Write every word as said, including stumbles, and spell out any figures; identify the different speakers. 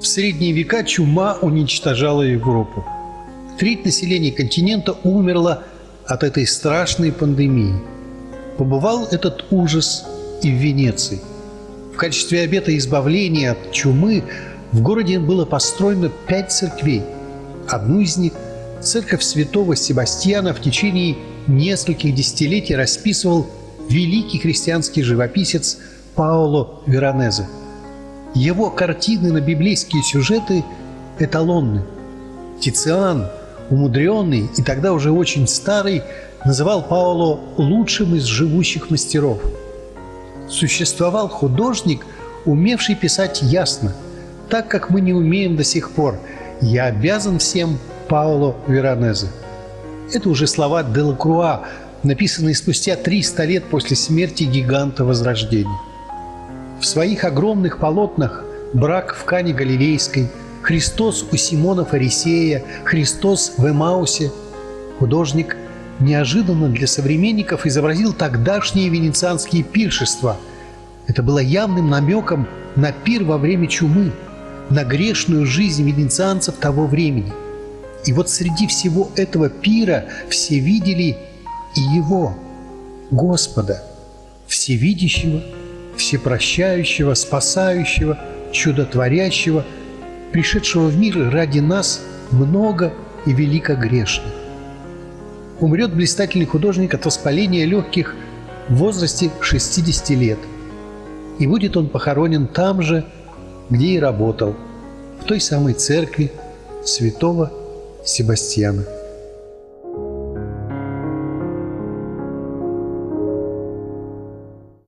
Speaker 1: средние века чума уничтожала Европу. Треть населения континента умерла от этой страшной пандемии. Побывал этот ужас и в Венеции. В качестве обета избавления от чумы в городе было построено пять церквей. Одну из них, церковь святого Себастьяна, в течение нескольких десятилетий расписывал великий христианский живописец Паоло Веронезе. Его картины на библейские сюжеты эталонны. Тициан, умудренный и тогда уже очень старый, называл Паоло лучшим из живущих мастеров. Существовал художник, умевший писать ясно, так как мы не умеем до сих пор. Я обязан всем Паоло Веронезе. Это уже слова Делакруа, написанные спустя триста лет после смерти гиганта Возрождения. В своих огромных полотнах «Брак в Кане Галилейской», «Христос у Симона Фарисея», «Христос в Эмаусе» художник неожиданно для современников изобразил тогдашние венецианские пиршества. Это было явным намеком на пир во время чумы, на грешную жизнь венецианцев того времени. И вот среди всего этого пира все видели и Его, Господа, всевидящего, всепрощающего, спасающего, чудотворящего, пришедшего в мир ради нас много и велико грешных. Умрет блистательный художник от воспаления легких в возрасте шестидесяти лет. И будет он похоронен там же, где и работал, в той самой церкви святого Себастьяна.